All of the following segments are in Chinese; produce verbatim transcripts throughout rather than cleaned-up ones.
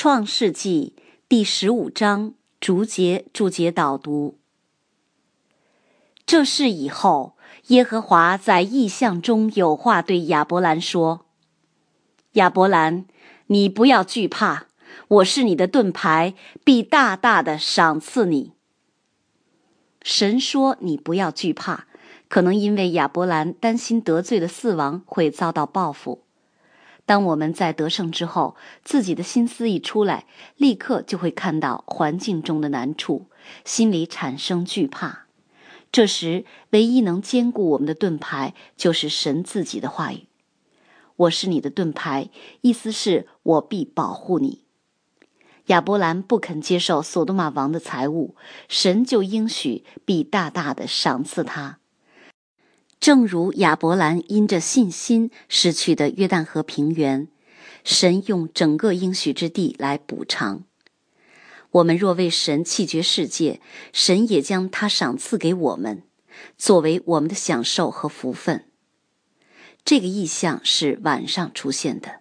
创世纪第十五章逐节注解导读。这事以后，耶和华在异象中有话对亚伯兰说：亚伯兰，你不要惧怕，我是你的盾牌，必大大的赏赐你。神说你不要惧怕，可能因为亚伯兰担心得罪了四王会遭到报复。当我们在得胜之后，自己的心思一出来，立刻就会看到环境中的难处，心里产生惧怕。这时唯一能坚固我们的盾牌，就是神自己的话语。我是你的盾牌，意思是我必保护你。亚伯兰不肯接受索多玛王的财物，神就应许必大大的赏赐他。正如亚伯兰因着信心失去的约旦河平原，神用整个应许之地来补偿。我们若为神弃绝世界，神也将他赏赐给我们，作为我们的享受和福分。这个意象是晚上出现的。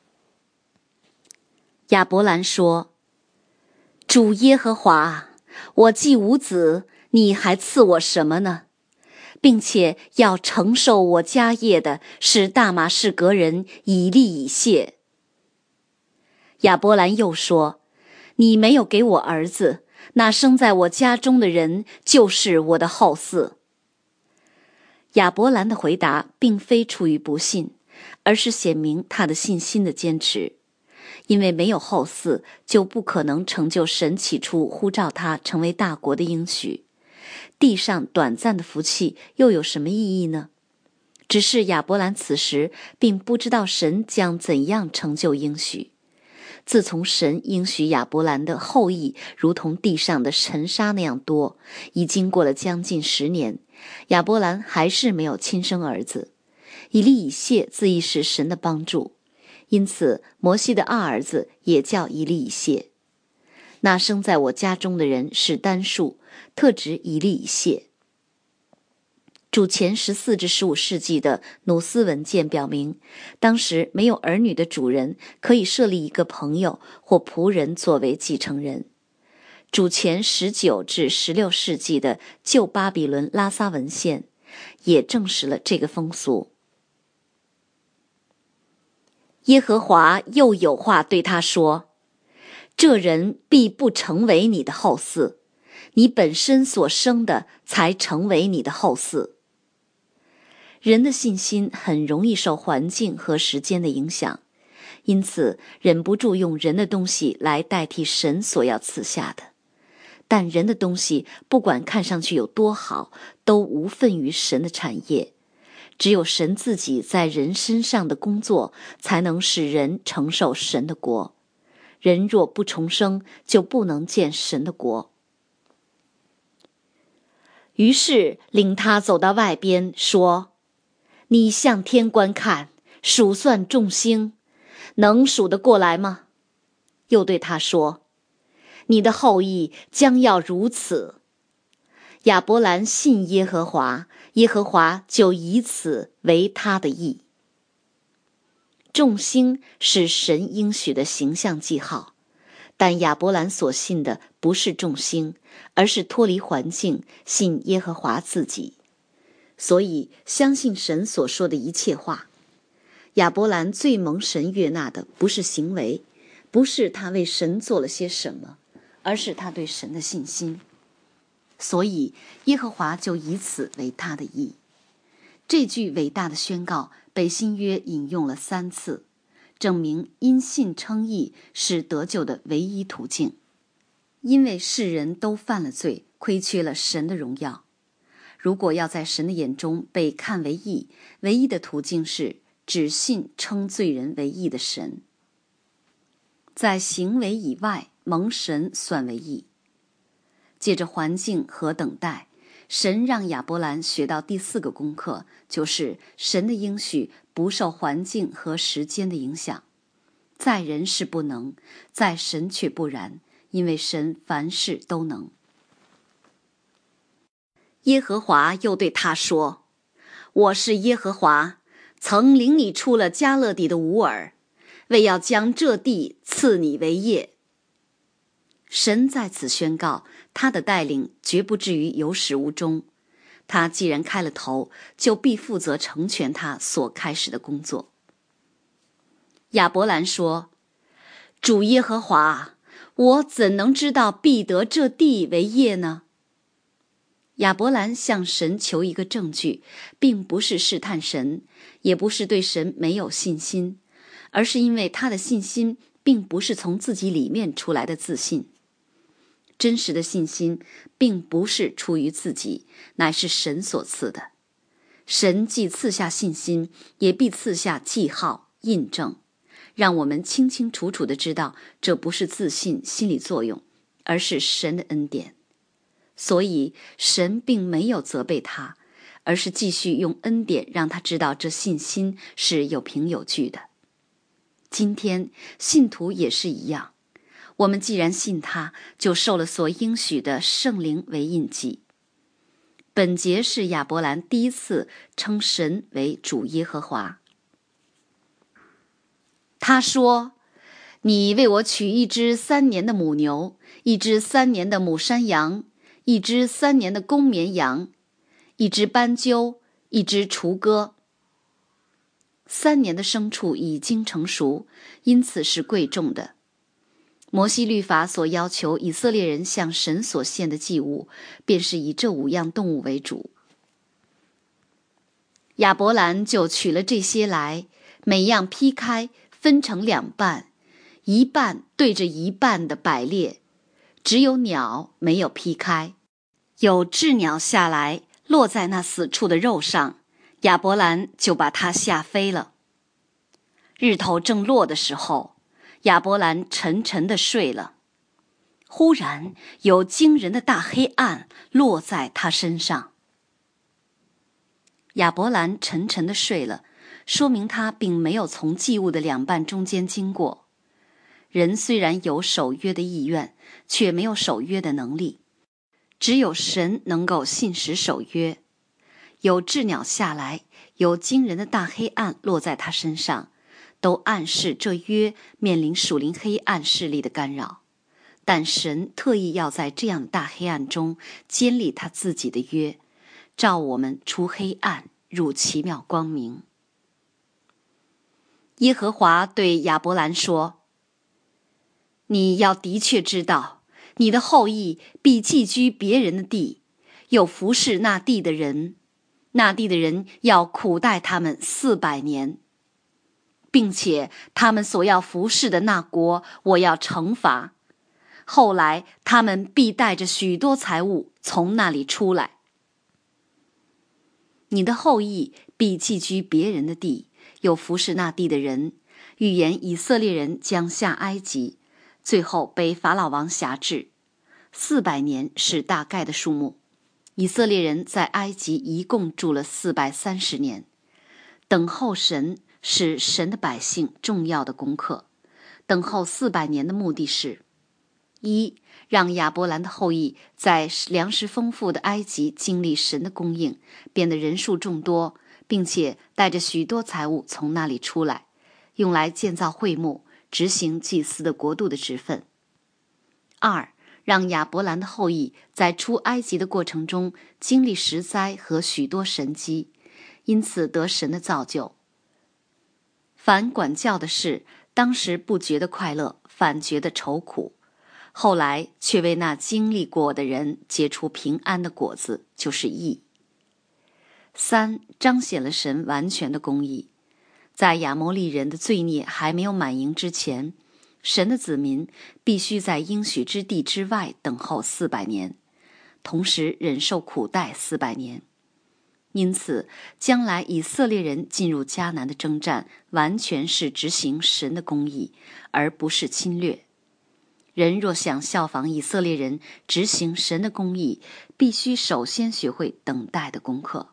亚伯兰说：主耶和华，我既无子，你还赐我什么呢？并且要承受我家业的是大马士革人以利以谢。亚伯兰又说：你没有给我儿子，那生在我家中的人就是我的后嗣。亚伯兰的回答并非出于不信，而是显明他的信心的坚持。因为没有后嗣，就不可能成就神起初呼召他成为大国的应许。地上短暂的福气又有什么意义呢？只是亚伯兰此时并不知道神将怎样成就应许。自从神应许亚伯兰的后裔如同地上的尘沙那样多，已经过了将近十年，亚伯兰还是没有亲生儿子。以利以谢自意是神的帮助，因此摩西的二儿子也叫以利以谢。那生在我家中的人是单数，特指以利以谢。主前十四至十五世纪的努斯文件表明，当时没有儿女的主人可以设立一个朋友或仆人作为继承人。主前十九至十六世纪的旧巴比伦拉撒文献也证实了这个风俗。耶和华又有话对他说：这人必不成为你的后嗣，你本身所生的才成为你的后嗣。人的信心很容易受环境和时间的影响，因此忍不住用人的东西来代替神所要赐下的。但人的东西不管看上去有多好，都无份于神的产业。只有神自己在人身上的工作，才能使人承受神的国。人若不重生，就不能见神的国。于是领他走到外边，说：你向天观看，数算众星，能数得过来吗？又对他说：你的后裔将要如此。亚伯兰信耶和华，耶和华就以此为他的义。众星是神应许的形象记号，但亚伯兰所信的不是众星，而是脱离环境，信耶和华自己。所以相信神所说的一切话。亚伯兰最蒙神悦纳的不是行为，不是他为神做了些什么，而是他对神的信心。所以耶和华就以此为他的义。这句伟大的宣告被新约引用了三次，证明因信称义是得救的唯一途径。因为世人都犯了罪，亏缺了神的荣耀。如果要在神的眼中被看为义，唯一的途径是只信称罪人为义的神。在行为以外蒙神算为义。借着环境和等待，神让亚伯兰学到第四个功课，就是神的应许不受环境和时间的影响。在人是不能，在神却不然，因为神凡事都能。耶和华又对他说：我是耶和华，曾领你出了迦勒底的吾尔，为要将这地赐你为业。 神在此宣告，他的带领绝不至于有始无终。他既然开了头，就必负责成全他所开始的工作。亚伯兰说：主耶和华，我怎能知道必得这地为业呢？亚伯兰向神求一个证据，并不是试探神，也不是对神没有信心，而是因为他的信心并不是从自己里面出来的自信。真实的信心并不是出于自己，乃是神所赐的。神既赐下信心，也必赐下记号、印证，让我们清清楚楚地知道，这不是自信心理作用，而是神的恩典。所以神并没有责备他，而是继续用恩典让他知道这信心是有凭有据的。今天信徒也是一样，我们既然信他，就受了所应许的圣灵为印记。本节是亚伯兰第一次称神为主耶和华。他说：你为我取一只三年的母牛，一只三年的母山羊，一只三年的公绵羊，一只斑鸠，一只雏鸽。三年的牲畜已经成熟，因此是贵重的。摩西律法所要求以色列人向神所献的祭物，便是以这五样动物为主。亚伯兰就取了这些来，每样劈开，分成两半，一半对着一半的摆列，只有鸟没有劈开。有鸷鸟下来，落在那死处的肉上，亚伯兰就把它吓飞了。日头正落的时候，亚伯兰沉沉地睡了。忽然有惊人的大黑暗落在他身上。亚伯兰沉沉地睡了，说明他并没有从祭物的两半中间经过。人虽然有守约的意愿，却没有守约的能力。只有神能够信实守约。有鸷鸟下来，有惊人的大黑暗落在他身上，都暗示这约面临属灵黑暗势力的干扰。但神特意要在这样的大黑暗中坚立他自己的约，照我们出黑暗入奇妙光明。耶和华对亚伯兰说：你要的确知道，你的后裔必寄居别人的地，又服侍那地的人，那地的人要苦待他们四百年，并且他们所要服侍的那国，我要惩罚。后来他们必带着许多财物从那里出来。你的后裔必寄居别人的地，又服侍那地的人，预言以色列人将下埃及，最后被法老王辖制。四百年是大概的数目。以色列人在埃及一共住了四百三十年。等候神是神的百姓重要的功课。等候四百年的目的是：一，让亚伯兰的后裔在粮食丰富的埃及经历神的供应，变得人数众多，并且带着许多财物从那里出来，用来建造会幕，执行祭司的国度的职分。二，让亚伯兰的后裔在出埃及的过程中经历十灾和许多神迹，因此得神的造就。凡管教的事，当时不觉得快乐，反觉得愁苦，后来却为那经历过的人结出平安的果子，就是义。三，彰显了神完全的公义。在亚摩利人的罪孽还没有满盈之前，神的子民必须在应许之地之外等候四百年，同时忍受苦待四百年。因此，将来以色列人进入迦南的征战，完全是执行神的公义，而不是侵略。人若想效仿以色列人执行神的公义，必须首先学会等待的功课。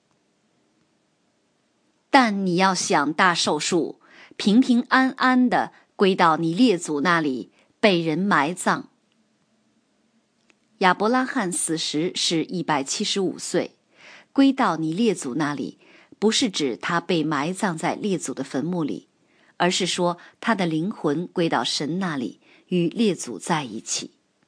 但你要享大寿数，平平安安地归到你列祖那里，被人埋葬。亚伯拉罕死时是一百七十五岁，归到你列祖那里，不是指他被埋葬在列祖的坟墓里，而是说他的灵魂归到神那里，与列祖在一起。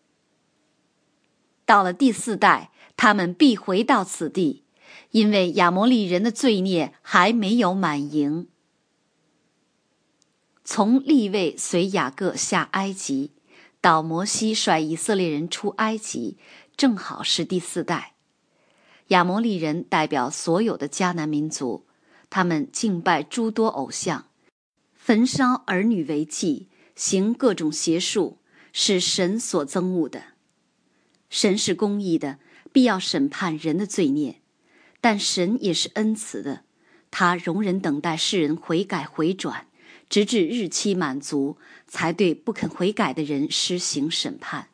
到了第四代，他们必回到此地，因为亚摩利人的罪孽还没有满盈。从利未随雅各下埃及，到摩西率以色列人出埃及，正好是第四代。亚摩利人代表所有的迦南民族，他们敬拜诸多偶像，焚烧儿女为祭，行各种邪术，是神所憎恶的。神是公义的，必要审判人的罪孽，但神也是恩慈的，他容忍等待世人悔改回转，直至日期满足，才对不肯悔改的人施行审判。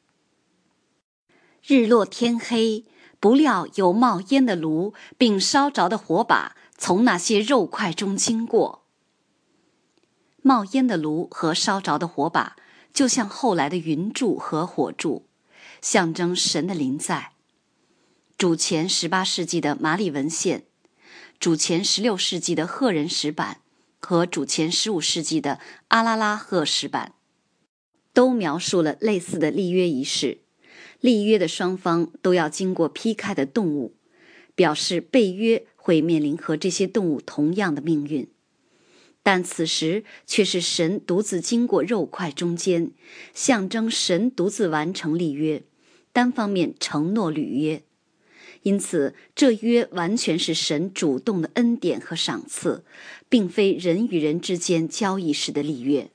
日落天黑，不料有冒烟的炉并烧着的火把从那些肉块中经过。冒烟的炉和烧着的火把就像后来的云柱和火柱，象征神的临在。主前十八世纪的马里文献，主前十六世纪的赫人石板和主前十五世纪的阿拉拉赫石板都描述了类似的立约仪式。立约的双方都要经过劈开的动物，表示被约会面临和这些动物同样的命运。但此时却是神独自经过肉块中间，象征神独自完成立约，单方面承诺履约。因此这约完全是神主动的恩典和赏赐，并非人与人之间交易时的立约。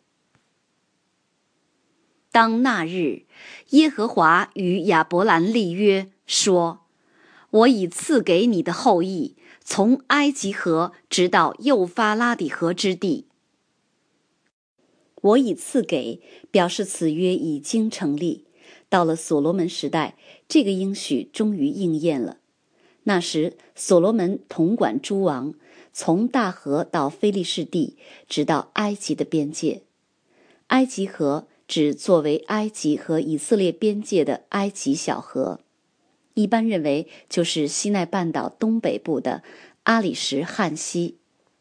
当那日，耶和华与亚伯兰立约，说：我已赐给你的后裔，从埃及河直到幼发拉底河之地。我已赐给，表示此约已经成立。到了所罗门时代，这个应许终于应验了。那时所罗门统管诸王，从大河到非利士地，直到埃及的边界。埃及河指作为埃及和以色列边界的埃及小河，一般认为就是西奈半岛东北部的阿里什汉溪，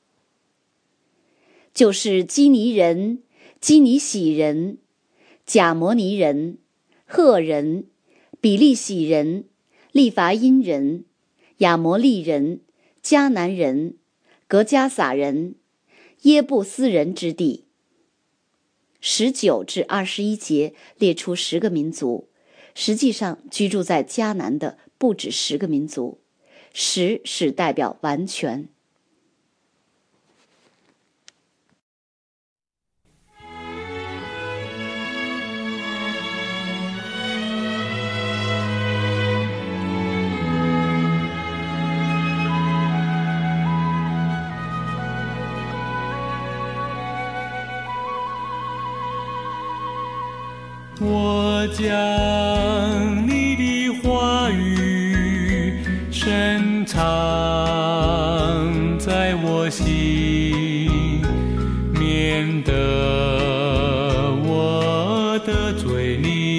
就是基尼人、基尼喜人、贾摩尼人、赫人、比利洗人、利伐因人、亚摩利人、迦南人、格加撒人、耶布斯人之地。十九至二十一节列出十个民族，实际上居住在迦南的不止十个民族，十是代表完全。 我将你的话语深藏在我心，免得我得罪你。